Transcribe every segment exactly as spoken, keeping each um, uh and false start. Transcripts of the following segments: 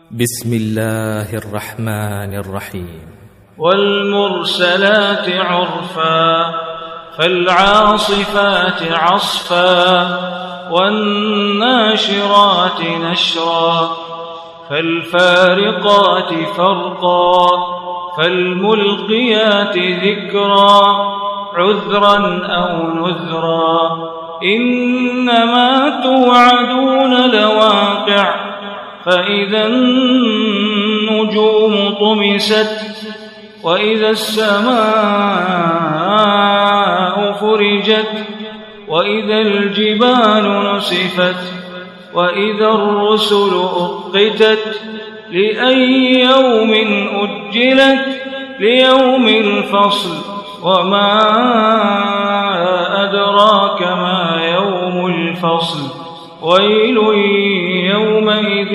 بسم الله الرحمن الرحيم. والمرسلات عرفا فالعاصفات عصفا والناشرات نشرا فالفارقات فرقا فالملقيات ذكرا عذرا أو نذرا إنما توعدون لواقع فإذا النجوم طمست وإذا السماء فرجت وإذا الجبال نسفت وإذا الرسل أقتت لأي يوم أجلت ليوم الفصل وما أدراك ما يوم الفصل ويل يومئذ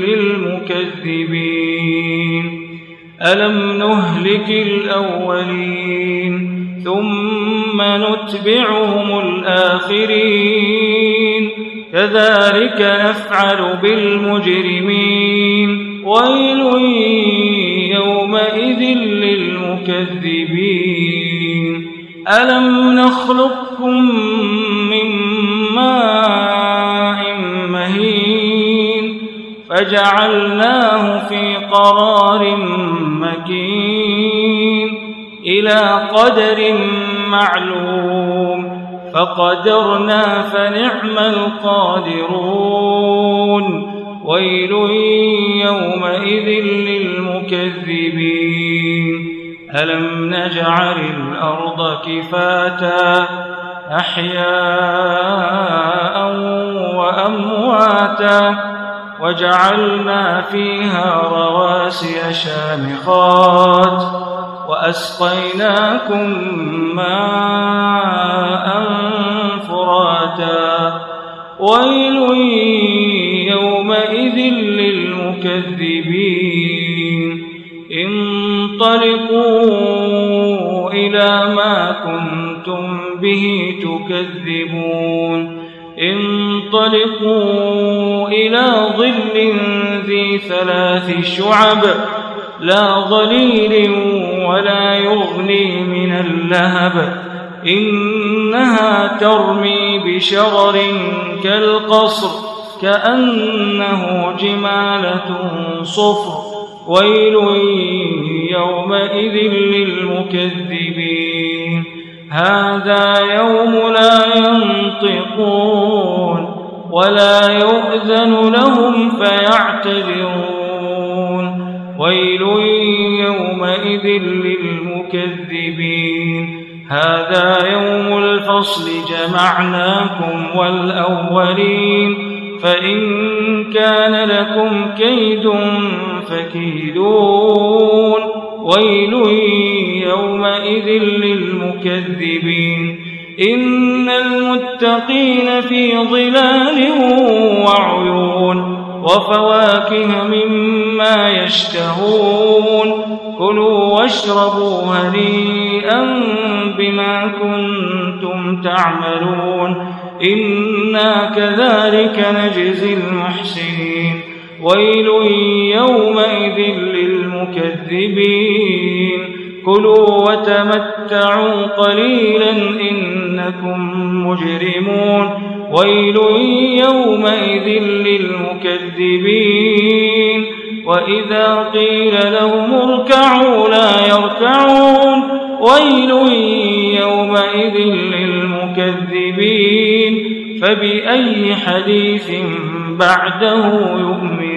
للمكذبين ألم نهلك الأولين ثم نتبعهم الآخرين كذلك نفعل بالمجرمين ويل يومئذ للمكذبين ألم نخلقكم من ماء مهين فجعلناه في قرار مكين إلى قدر معلوم فقدرنا فنعم القادرون ويل يومئذ للمكذبين ألم نجعل الأرض كفاتا أحياء وأمواتا وجعلنا فيها رواسي شامخات وأسقيناكم ماء فراتا ويل يومئذ للمكذبين انطلقوا إلى ما كنتم به تكذبون انطلقوا إلى ظل ذي ثلاث شعب لا ظليل ولا يغني من اللهب إنها ترمي بشرر كالقصر كأنه جمالة صفر ويل يومئذ للمكذبين هذا يوم لا ينطقون ولا يؤذن لهم فيعتذرون ويل يومئذ للمكذبين هذا يوم الفصل جمعناكم والأولين فإن كان لكم كيد فكيدون ويل يومئذ للمكذبين إن المتقين في ظلال وعيون وفواكه مما يشتهون كلوا واشربوا هنيئا بما كنتم تعملون إنا كذلك نجزي المحسنين ويل يومئذ للمكذبين كلوا وتمتعوا قليلا إنكم مجرمون ويل يومئذ للمكذبين وإذا قيل لهم اركعوا لا يركعون ويل يومئذ للمكذبين فبأي حديث بعده يؤمنون